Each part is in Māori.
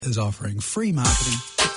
is offering free marketing.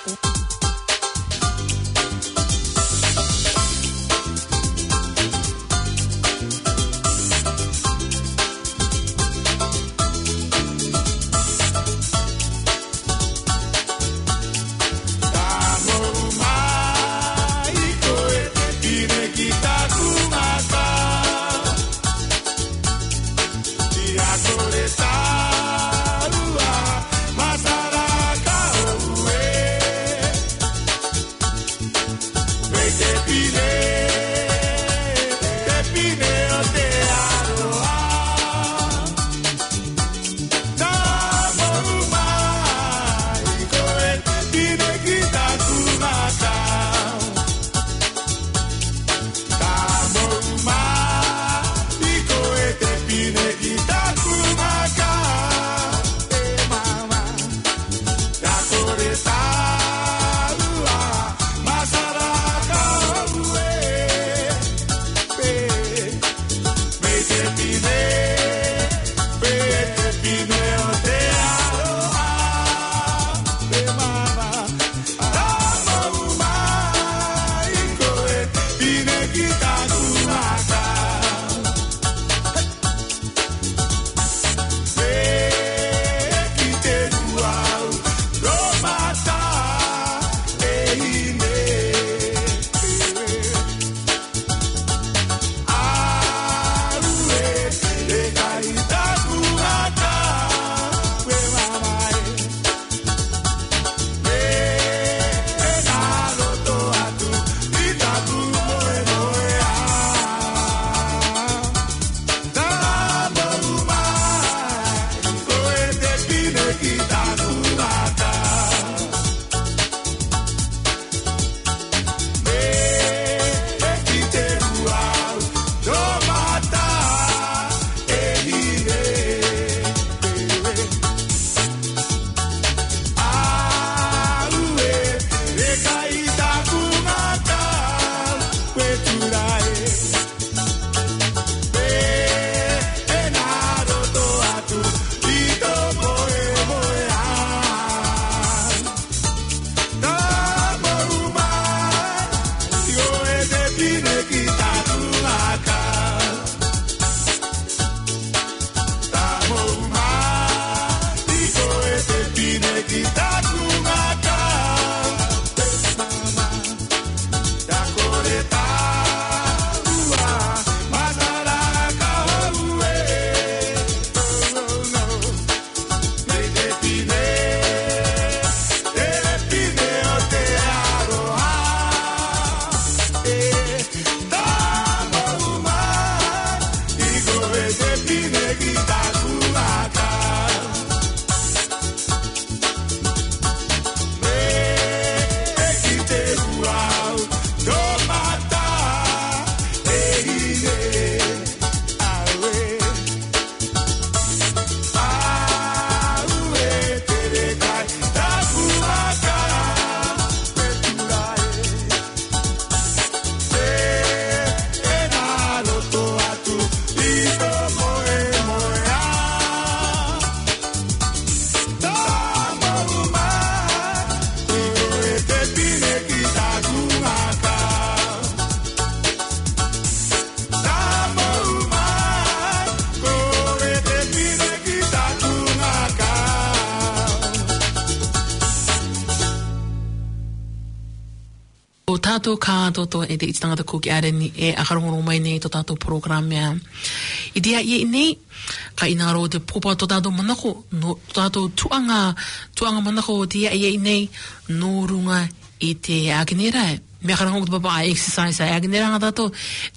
Tato kato to e te itanga ko ki are ni e akarongo mai nei to tato programme idea ye nei ka inaro te popa to tato manako no tato tuanga manako dia ye nei no runga i te agnera me akarongo to papa exercise agnera tato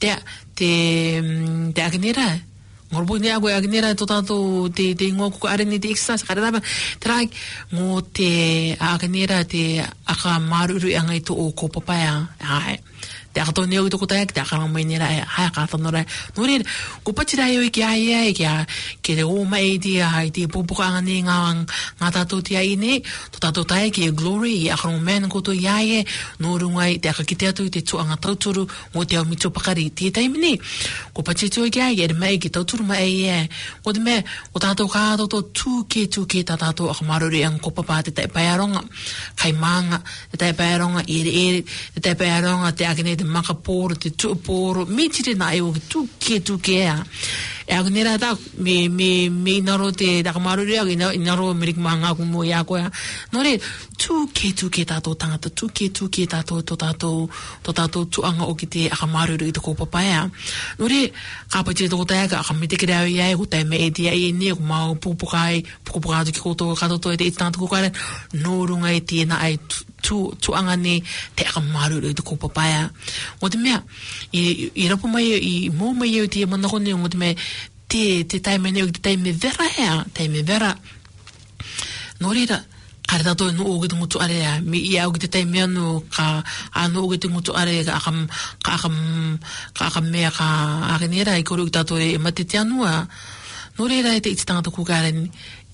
te agnera ngorbo ni ago agnera to tato te ngoku are ni te exercise kada ba trai ngo te agnera te aka maruru angai to o ko papa ya ai te akato neo i toko taia, te akarang mai nera e haia kātanora. Nore, ko patira eo i ki aia e ke re oma e tia hai tia popoka anga ne ngā tātou tia i ne, to tātou taia ki e glory i akarang mea koto i aia, no rungai te akakite atu i te tuanga tauturu o te au mito pakari. Tia taimi ne, ko patira eo i ki aia e re mai ki tauturu mai e, o te mea, o tātou kātoto tūke tā tātou akamaruri ang kopapa te tai paiaronga, kai maanga, te tai paiaronga, ere, te tai paiaronga, te akene te makaporo, te tuuporo, mitire na eo ki tūke ea. E ako nera tā, me inaro te akamaruri ag, inaro merik maanga kumo i ako ea. Nore, tūke tātou tangata, tūke tātou to tātou tuanga o ki te akamaruri i te kopapa ea. Nore, kāpatire toko taia ka akamite kere au iai, ko tai me e tia i ne, ko mau pupukai atu ki koto katoto e te itanata kukare, no runga e tina ai tuanga ne te akamaruri i te kopapa ea. O te mea, i rapo mai, i mō mai e te manako ne, o te mea, te taime ne, te taime vera ea, taime vera. Nō reira, kare tato no o ki te ngutu are ea, mi i au ki te taime anu, ka anu o ki te ngutu are, ka akam mea ka akenera, i koro ki tato e matete anua. Nō reira e te ititangata kukare ni,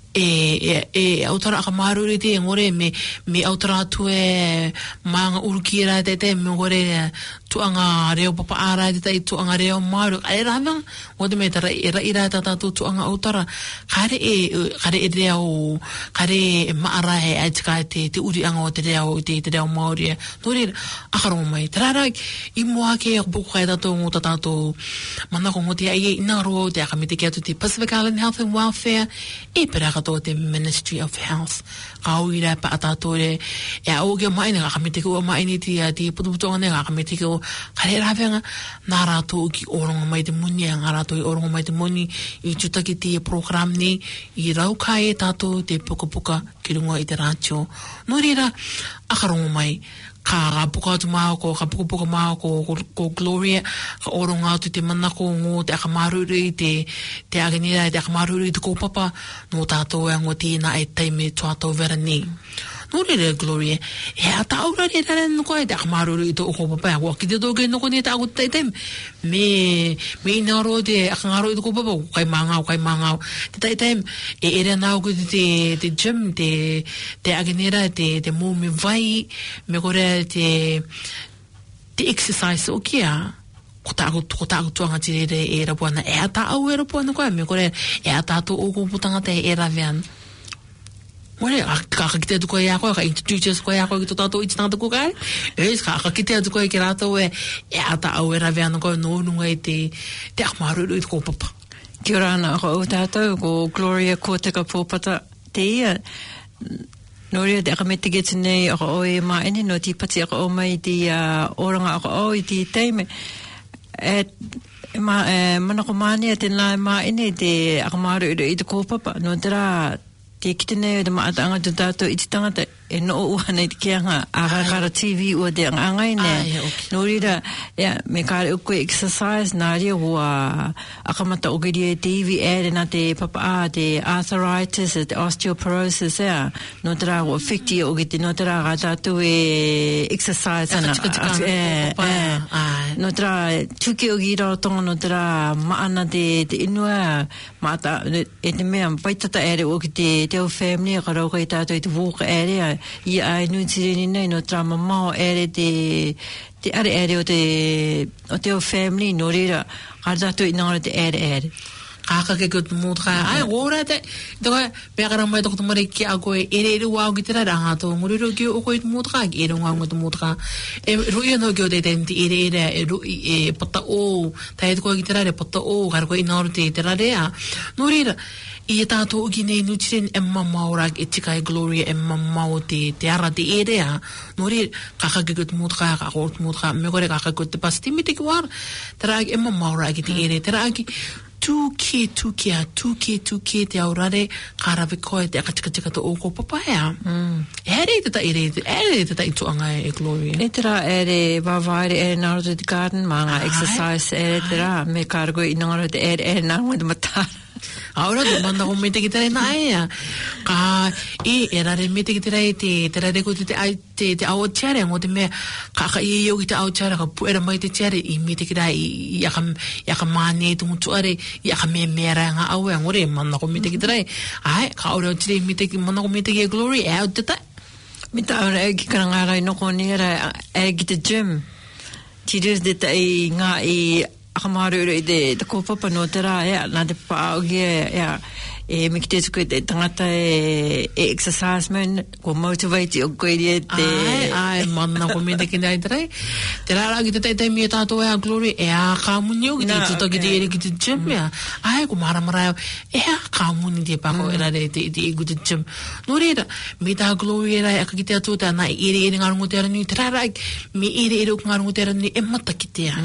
e autara akamaruri te ngore me autara atu e maanga urukira te me ngore tuanga reo papa ara te tuanga reo maru ai ravang o te me tara ira tatu tuanga autara kare e reo kare maara he ai tika te uri anga o te reo mauri nore akaro mai tara I moa ke buku kai tatu ngota tatu manako ngoti ai inaro te akamite ke atu te Pacific Island Health and Welfare e peraka to te Ministry of Health kauira pa atatore e au ke mai nga kamite ko mai ni ti putu nga kamite ko kare ravenga narato ki oronga mai te muni nga rato I oronga mai te muni I tutaki te program ni I rauka e tato te puka ki runga I te rancho no rira akarongo mai ka puka atu mao ko ka puka mao ko Gloria ka oronga atu te manako ngo te akamaruri te agenera te akamaruri te kopapa no tātou e ngo tina e teime tuatou vera ni no re Gloria e ata aura re rare no koe te akamaruri te kopapa ko ki te toke no kone te aku te tem me inaro te akangaruri te kopapa kai mangau te tem e ere nao ko te gym te agenera te mō me vai me kore te exercise o kia ko tāku tuanga tirere e rapuana e ata au e rapuana koe me kore e ata to o kuputanga te e ravean More, kakakite atu koe a koe, ka introduce koe a koe ki to tātou ititangata koe kai kakakite atu koe ki rātou e ata au e raveana koe no nunga I te akmaruru I te kōpapa Kia ora ana ko o tātou ko Gloria ko te ka pōpata te ia Nō rea te akamete getu nei ako o e maene no ti pati ako o mai ti oranga ako o I ti teime. Manako mane te nai maene te akamaru I te kōpapa. Nō tera te kite nei o te maataanga tu tātou I te tangata e no o uhana I te keanga akakara TV o te angai ne. Nō rea me kāre uko exercise nā rea hua akamata o giri e TV ere nā te papa te arthritis, te osteoporosis ea. Nō tera o whikti o giti nō tera ka tātou e exercise ana. Nō tera tuke o gira o tonga nō tera maana te inua maata e te mea paitata ere o ki te o family ka rauka I tātou I te wōka ere I ai nui tireni nei no tra mamao ere te are o te o family no rira ka tātou I ngara te ere kakake ko te mūtaka ai ora te toka pēkara mai toko tamare ki a koe ere wāu ki te rara hātou nguriro ki o koe te mūtaka ki ere wāu te mūtaka e rui anō ki o te te ere e pata o tai te koe ki te rara pata o kara koe inauru te rarea no rira I tātou ki nei nutiren e mamau e tika e Gloria e mamau te ara te erea no rira kakake ko te mūtaka ka kore te mūtaka me kore kakake ko te pasti me te ki wāra tera e mamau ki te ere tera ki tuke te aurare karawe koe te akatika to oko papaya. Ere te ta ituanga e Gloria. E tera ere wawaere ere naro te garden, manga exercise ere tera, me karago I nangaro te ere naro te matara. Ahora tu manda ko mete kita na ai ka era re mete kita te ra re ko te ai te au chere mo te me ka yo kita au chere ka pu era mai te chere I mete kita ya ka mane tu mutu are ya ka me mera nga au ngore manda ko mete kita ai ka ora te mete ki manda ko mete ki glory out te ta mita ora ki kana nga no ko ni era ki te gym ti de te nga akamaru de ko papa no tera na de pa ya me ki te tuku te tangata exercise man ko motivate o ko te ai manna ko me te ki dai trai te ra ki te me ta to ya glory ka munyo ki te to ki te ki te gym ya ai ko mara ka muni te pa ko era de te ku te gym no re me ta glory era ka ki te to ta na iri ngar ngo te ra ni te ra me iri ngar ngo te ra ni mata ki te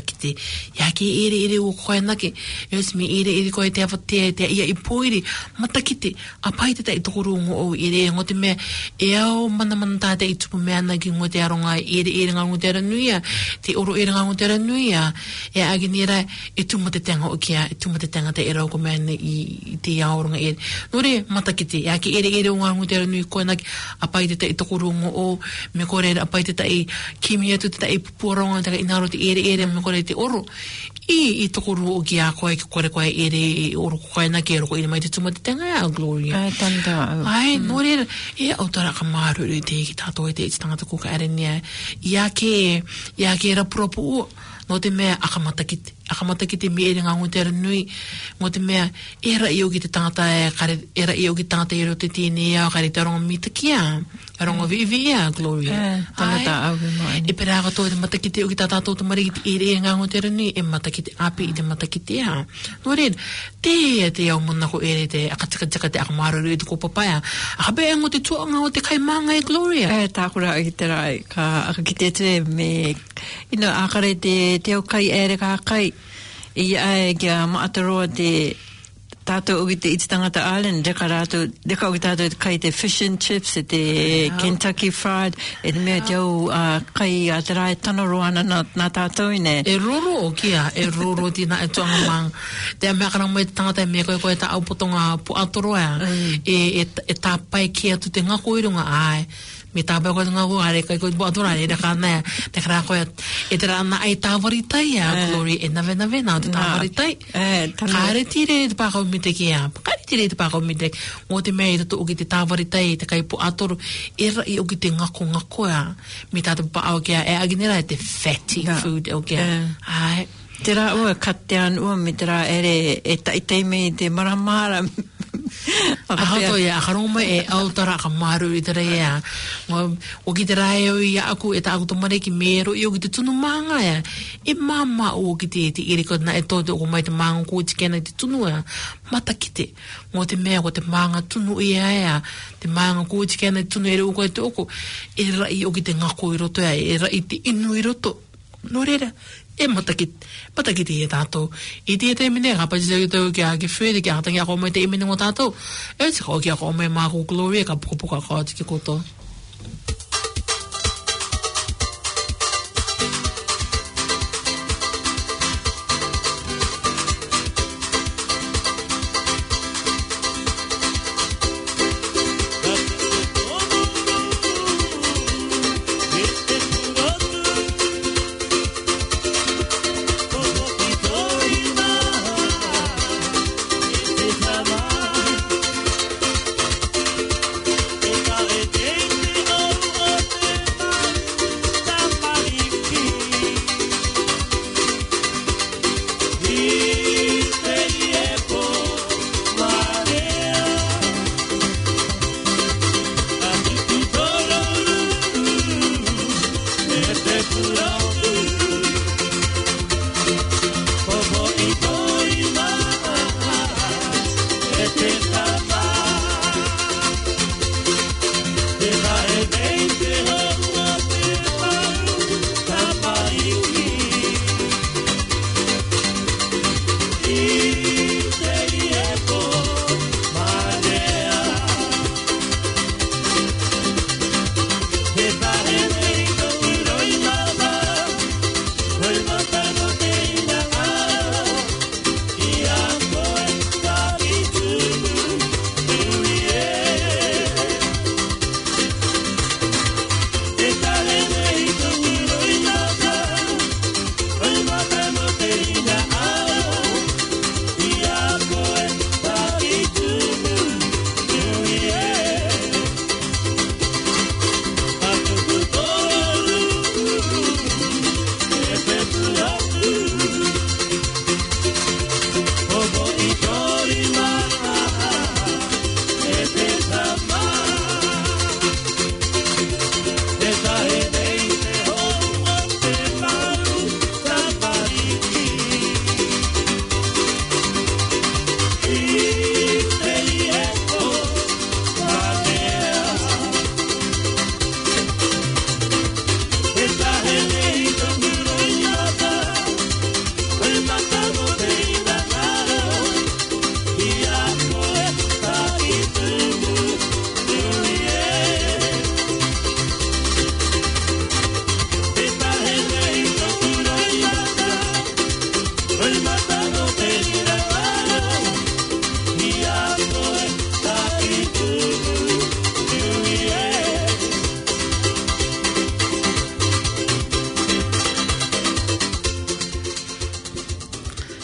ya ki iri o ko na ki yes me iri ko te te ia I poiri matakite apai te tokoro ngo ire ngo te me ao mana te tupu me ana ki ngo te aronga ire ngo te ranuia te oro ire ngo te ranuia aginira tu mate tanga o kia tu mate tanga te era ko me I te aoronga nore matakite ya ki ire ngo te ranui ko na apai te tokoro ngo me ko re apai te kimia tu te puporonga te inaro te ire me ko re te oro I tokoro o kia koe ki kore koe ere oro koe na ke ero koe mai te tumate tenga ya Gloria. Ai, tanda. Ai, nore au tara ka maru re te ki tātou te iti tangata ko ka ere nia. Ia ke era propo o, no te mea akamatakite me ere ngā ngutera nui, no te mea era I o ki te tangata era I o ki tangata ero te tine au kare te ronga mita kia. Aronga vivi ia, Gloria. Tangata au mai. E pera ka tō te matakite o ki tā tātou te mariki ere ngā ngutera nui, e matakite api I te matakite ia. No red, te au muna ko ere te akatikataka te akamaru te ko papaya. Akabe ango te tuanga o te kaimanga Gloria. Tākura I te rai, ka akakite te me, akare te au kai ere ka kai, I kia maataroa te tātou uki te Ititangata Island, deka uki tātou kai te fish and chips, te Kentucky Fried, te mea te au kai a te rai tano roana nā tātou ine. E roro o kia, e roro tina e tuanga mang. Te mea karang mai te tangata mea koe ta au potonga po atoroa, e tāpai kia tu te ngako irunga ai. Me tāpai koe ngā huare, koe po atora, e raka nea, te kara koe, e te rana ai tāwaritai a, Glory, e nawe nā te tāwaritai. Kāre tire te pākau mi te kia, kāre tire te pākau mi te, o te mea I tato o ki te tāwaritai, te kai po atoro, e rai o ki te ngako a, me tātou pa au kia, e aginera e te fatty food o kia. Ai. Te rā ua katean ua me te rā ere e taitei me te maramara. Ahato ia, akaroma e autara ka maru I te rei ea. O ki te rae o I aku e ta aku tomare ki mero I o ki te tunu manga ea. E mama o ki te iriko na e tō te o mai te manga ko te kena te tunu ea. Mata ki te. Ngō te mea ko te manga tunu ia ea. Te manga ko te kena te tunu ere uko e te oko. E rai o ki te ngako I roto ea. E rai te inu I roto. No reira. E matakiti e tātou. I te te mene, ka pati te tau ki a ke where, ki a hatangi a komei te imene ngō tātou. E te kau ki a komei mā ko Gloria, ka pukapuka kau tiki koto. Hey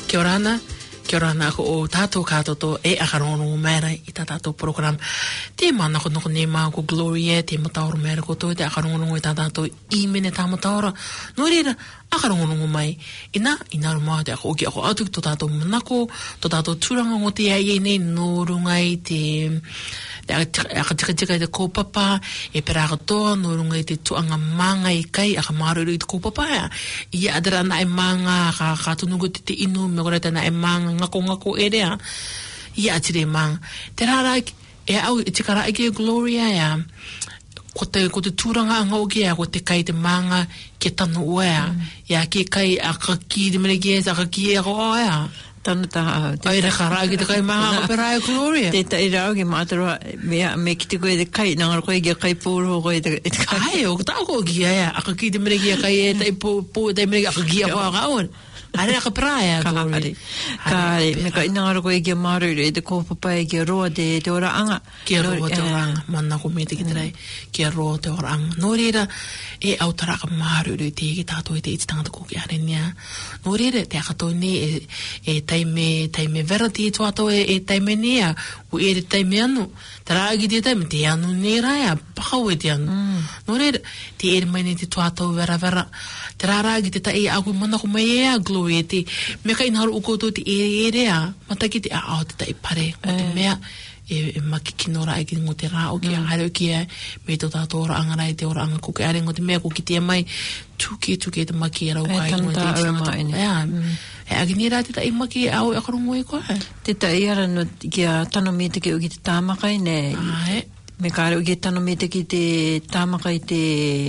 Kia ora ana ko o tātou kātoto akarono mera I tā tātou program. Te mana ko noko ne mā ko Gloria, te mataoro mera ko tō te akarono I tā tātou imene tā mataora. No reira, akarono mai. Ina ruma te ako oki ako atu tō tātou manako, tō tātou tūranga o te ai nei no rungai te tika te kōpapa, pera katoa, no rungai te tuanga manga I kai, aka maruru I te kōpapa. Ia adara na manga, ka tunungu te inu, me kore te na manga, ngako erea. Ia atire manga. Te rara, au, tikara ike Gloria, ko te tūranga anga oki, ko te kai te manga, ke tanu ua, ia ke kai, aka ki te mereki aka ki aka oa, Tana taha. Ai re kara ki te kai manga pera e Gloria. Te tai rao ki mātaro me ki te koe te kai, nangara koe ki a kai pōro koe te kai. Ai, o tā ko ki aia, aka ki te mereki a kai e tai pō tai mereki aka ki a koa kaon. Are aka pera e Gloria. Kāre, me ka inangara koe ki a maruru e te kōpapa e ki a roa te ora anga. Ki a roa te ora anga, mana ko me te ki te rei, ki a roa te ora anga. Nō reira, e au taraka maruru te ki tātou e te iti tangata ko ki arenia. Nō reira, te akatou ne e taime vera ti tuato e taime nea u te taime anu taragi te taime te anu ne raya pakau e te anu no re te mai ne te tuato vera taragi te tai aku mana ko mai e Gloria te me ka inaru u koto te ea mataki te au te tai pare o te mea e makikinora e ki ngo te rā o ki a haro ki e me to tātou ora anga rai te ora anga kuke are ngo te mea ko ki te mai tuke te maki e rau kai ngo te tangata e aginira te tai maki au e akarongo e koe te tai ara no ki a tano me te ki o ki te tāmakai ne me kāre o ki tano me te ki te tāmakai te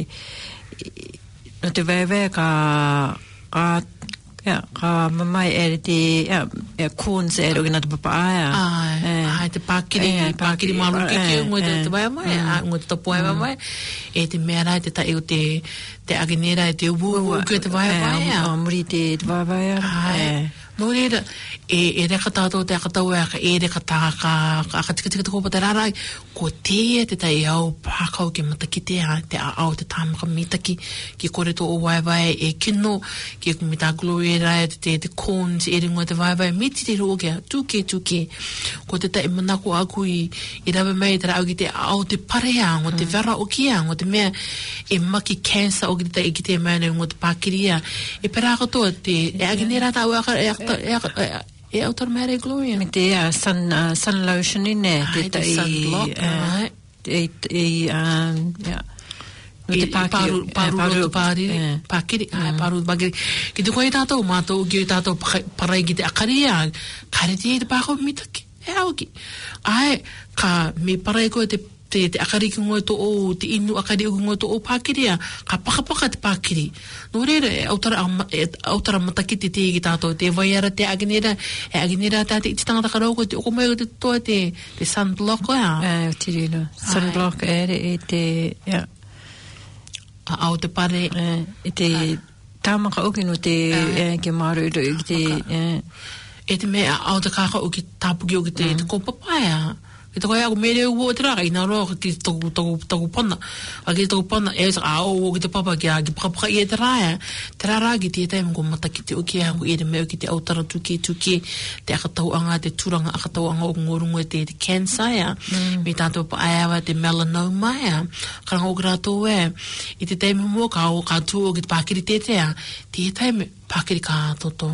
no te vewe ka mamai ere te corns ere o ki nata papa ai te pakiri maru ki ngoi te vai mai ngoi te topo ai mai e te mea te tai o te aginera e te ubu ki te vai mai muri te vai vai ai no reira e reka tātou te akatau e reka tā ka tika te kopa te rarai ko te tai au pākau ki mataki te au te tāmaka mitaki ki kore tō o waiwai e kino ki mi tā Gloria rai te corns e ringo te waiwai miti te roo kia tuke ko te tai manako aku I rawe mai te rau ki te au te parea ngo te vera o kia ngo te mea e maki cancer o ki te tai ki te mea ngo te pākiria e pera katoa te e aginera tā e au tar mea Gloria me te sun lotion ine te sunblock pakiri paru bagiri ki te koe tātou mātou ki tātou parai ki te akaria kare te pākau mitaki e au ki ai ka me parai koe te akari ki ngoi to o te inu akari ki ngoi to o pakiria ka pakapaka te pakiri no reira e autara mataki te ki tātou te vaiara te aginera tā te iti tangata karau ko te oko mai o te toa te sunblock o tirino sunblock e te au te pare e te tāmaka oki no te ke maru i te e te mea au te kāka o ki tāpuki o ki te kōpapaia ki te koe ako mere ua o te raka ina roa ki toku pana a ki toku pana e sa ao o ki te papa ki pakapaka I e te rara ki te taime ko mataki te oki ako e te mea ki te autara tuke te akatau anga te turanga akatau anga o ngorungo te cancer me tātou pa aiawa te melanoma karanga o grato I te taime mua ka tū o ki te pakiri te taime pakiri ka toto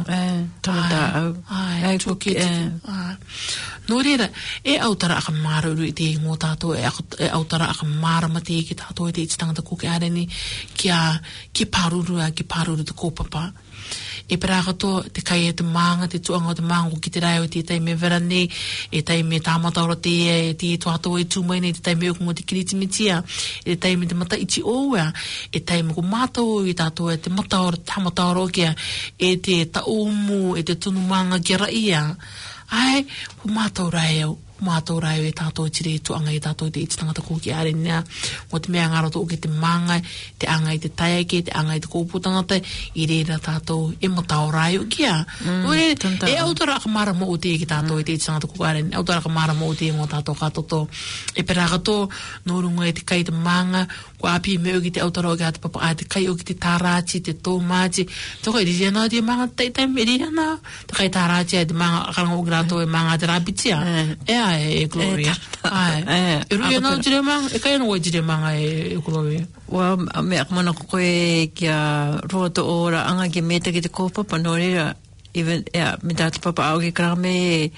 ai tuke no reira e autara aka maruru I te ngō tātou e autara aka marama te ki tātou te iti tangata kuke areni ki paruru te kōpapa e pera katoa te kai e te manga te tuanga o te manga ki te rai o te taime vera nei e taime tāmataura te tuatou e tūmai nei te taime o te kiritimitia e te taime te mata iti oua e taime ko mātou I tātou e te mataura tāmataura o kia e te taumu e te tunu manga ki raia ai ko mātou rai au mātou rai e tātou tiri tuanga e tātou te iti tangata kōki arenia. Mo te mea ngaro tō ke te manga, te anga i te taiake, te anga i te kōpū tangata, i reira tātou e mo tau rai o kia. E autara ka mara mo o te ki tātou i te iti tangata kōki arenia, autara ka mara mo o te mo tātou katoto. E pera kato, nō runga e te kai te manga, ko api me o ki te autara o ki ate papa, a te kai o ki te tārachi, te tōmachi, tō kai riri ana te manga teitai me riri ana, te kai tārachi e te manga, karanga o ki rātou e manga te rapitia. E Gloria. E rui ana jire manga, e kai ana oi jire manga e Gloria. Well, me akamana ko koe kia roa to ora anga ki meta ki te kōpapa no reira. Even, me tātu papa au ki karame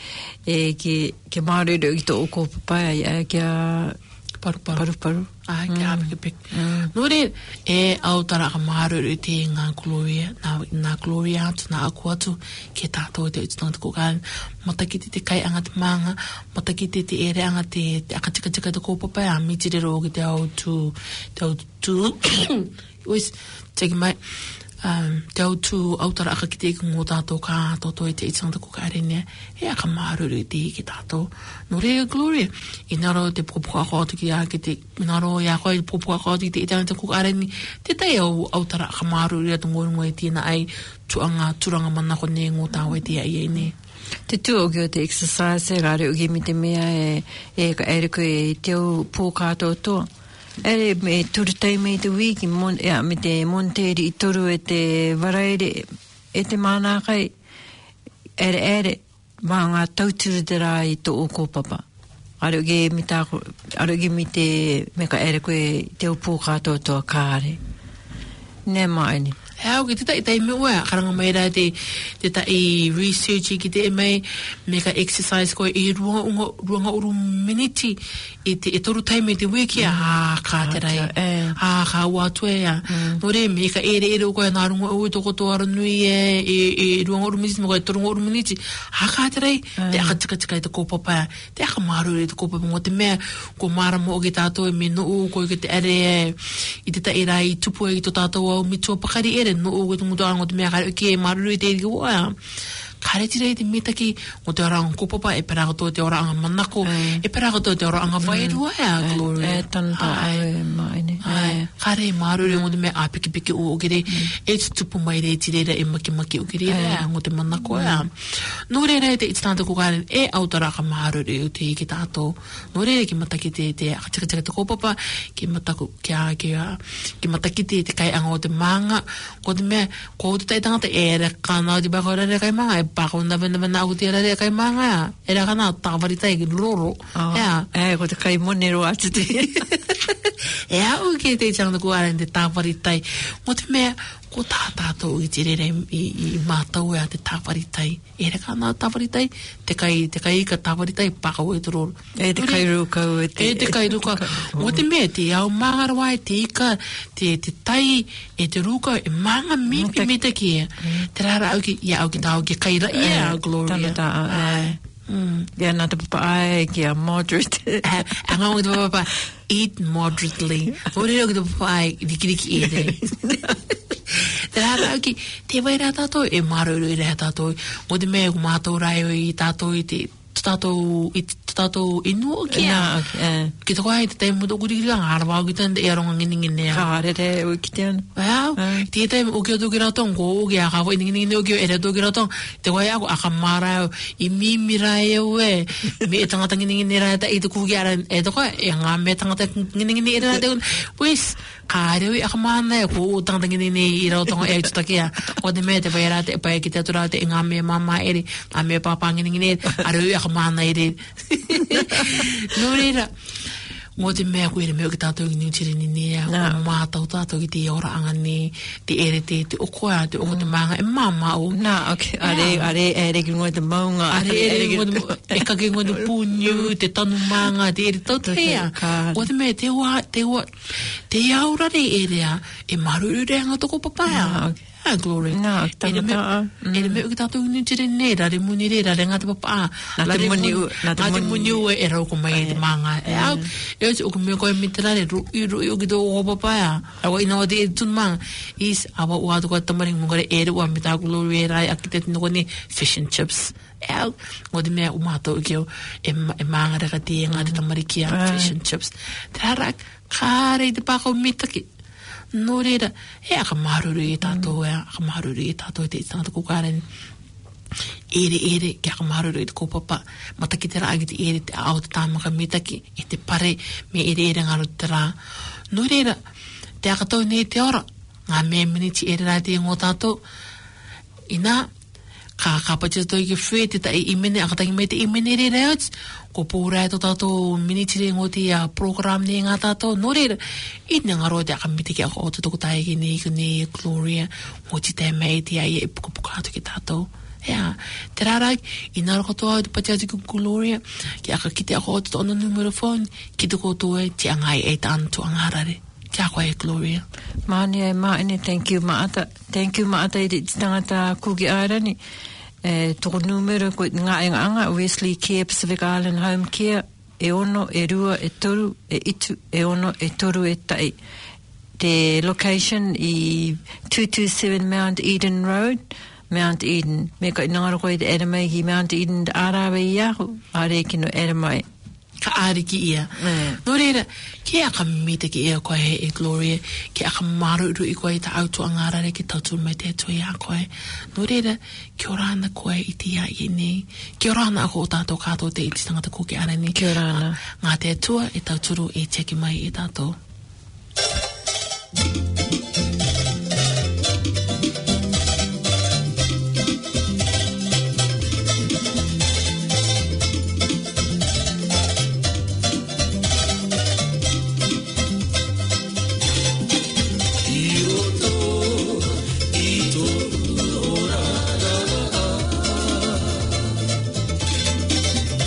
ki mārero i tō o kōpapa kia paru. Ai, ki apikipik. Nō re, e autara ka mārero i te ngā Gloria, ngā Gloria atu, ngā aku atu, ke tātou te uititanga te kōkāren, matakiti te kai anga te manga, matakiti te ere anga te akatika te kōpapa, a mitirero o ki te au tū, ois, teki mai, te au tū autara aka ki te ngō tātou kā tātou e te uititanga te kōkāren, e aka mārero i te ki tātou. Nō re, Gloria, i naro te popoka kōtu ki a ki te, i naro i a koe popoka kōtu ki te itanga te kukareni, te tai au autara ka maru ria tu ngōrungo e tina ai tuanga turanga manako ne ngō tāu e tia i ne. Te tū o ki o te exercise e rare o ki mi te mea e ka ere koe e te au pō kātou toa. Ere me turu taime i te wiki, me te monteri i toru e te waraere e te mānākai, ere mā ngā tauturu te rā i tō o kōpapa. Aroge mi te me ka ere koe te upu kātou toa kāre. Nē maini. Hau ki te tai me ua, karanga mai rā te tai research ki te mai, me ka exercise koe i ruanga uru miniti, e toru taime te wiki kā te rai, kā wātua ea. Nō re, me ka ere o koe nā runga ui toko toara nui e ruanga uru miniti, me koe torunga uru miniti, kā te rai, te aka tika i te kōpapa, te aka maru i te kōpapa, ngō te mea, ko mara mo o ki tātou e me noo koe ki te ere i te tai rai tupu e ki tō tātou au mitua pakari ere, no o te mutu ango te mea kare ki e maruru i te eri oa. Kare tira i te mitaki o te oranga kōpapa e peragoto te oranga manako, e peragoto te oranga whaerua ea, Gloria. E tanta ae maine. Kare maruru o te mea apiki o okere, e tupu mai rei tireira e maki o kere ea, o te manako ea. Nō reira e te itinanta kukaren e autara ka maruru o te iki tātou. Nō reira ki mataki te akatika te kōpapa, ki mataki te kai anga o te manga, ko te mea, ko te tai tangata e re kāna o te bako rare kai manga, e bako na au te rare kai manga, e ra kana tāwari tai ki roro. Ko te kai monero atu te. E au ki te tangata kukaren te tāwari tai. Mo te mea, ko tātou i te rere i mātau ea te tāwari tai. E re kāna tāwari tai, te kai ka tāwari tai pakau e te roro. E te kai rukau e te. E te kai rukau. Mo te mea, te au māngarawa e te ika, te tai e te rukau e manga mipi me te kia. Te rara au ki, ia au ki tāu ki kaira ia, Gloria. Ia nā te papa ai ki a moderate. Anga o ki te papa, eat moderately. O reo ki te papa ai, rikiriki e te. Te rara au ki, te wai rā tātou, e maruru i rā tātou. Mo te mea, ko mātou rai o i tātou i te tātou inu o kia. Ki te koe, te teimu tō kurikiri, ngāra wāu ki tēnda e aronga ngini. Kāre te ui ki tēnu. Wow, te teimu o kia tō ki rautong, ko o kia kāwai ngini o kia ere tō ki rautong, te koe ako aka mara au, i mimira e ue, me e tangata ngini rai ta i te kuki ara, e te koe, e ngā me tangata ngini ere rai te koe, pues, kārewi aka mana e, ko o tangata ngini i rautong e tutakia, o te me te pai rā te, pai ki te atura te, ngā me mama ere, ngā me papa ngini ere, arewi aka mana ere. Nō reira, ngō te mea koe ere meo ki tātou ki niutiri ni nea, ko mātau tātou ki te ora anga ne, te ere te okoa, te oko te maanga, e māma o. Are ki ngoi te maunga. E kake ngoi te pūniu, te tanu maanga, te ere tau tea. O te mea, te aurare erea, e maruru reanga toko papaya. tera glory. No, tangata. Me uki tātou inu tere nei, rare muni re, rare ngata papa. Ngata muni ue e rau ko mai te manga. E au, e o uki me koe mitera re, rui uki tō o papa ya. Awa ina o te e tun manga. Is, awa ua tu kua tamaring mungare e rua me tā glory e rai, aki te tino kone fish and chips. E au, o te mea umato uki o, e manga reka te ngā te tamarikia, fish and chips. Te harak, kāre te pākau mitaki. No reira, e aka maruru e tātou aka maruru e tātou e te tangata kukaren. Ere, ki aka maruru e te kōpapa. Mataki te rā agi te ere te ao te tāmaka mitaki, e te pare, me ere ngaro te rā. No reira, te aka tau nei te ora, ngā mea miniti ere rā te ngō tātou. Ina, ka pachis toi ki whue te ta i mene, aka tangi mei te i mene re reots, ko pūrai to tātou miniti re ngō te program ne ngā tātou, no reira, i ne ngaro te aka miti ki aka o te toko tae ki ne Gloria, ngō ti te mei te ai e puka atu ki tātou. Ea, te rārai, i nara katoa te pati atu ki Gloria, ki aka kite aka o te tono numero phone, ki te koutou e te angai e ta antu angarare. Kia koe e Gloria. Mani ai maene, thank you maata. Thank you maata i te tangata kuki airani. Toko numero ko ngā anga Wesley Care Pacific Island Home Care e ono, e rua, e toru, e itu, e ono, e toru, e tai. Te location i 227 Mount Eden Road, Mount Eden. Me ka inangaro koe te Eramai ki Mount Eden te arawe i ahu, are kino Eramai. Ka ari ki ia. No reira, ke aka mita ki ia koe e Gloria, ke aka maruru i koe ta autu angarare ki tautu mai te atu ia koe. No reira, kia orana koe i te ia i nei. Kia orana ako o tātou kātou te iti tangata ko ki ara nei. Kia orana. Ngā te atua e tauturu e teki mai i tātou.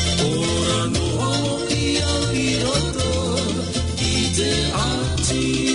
See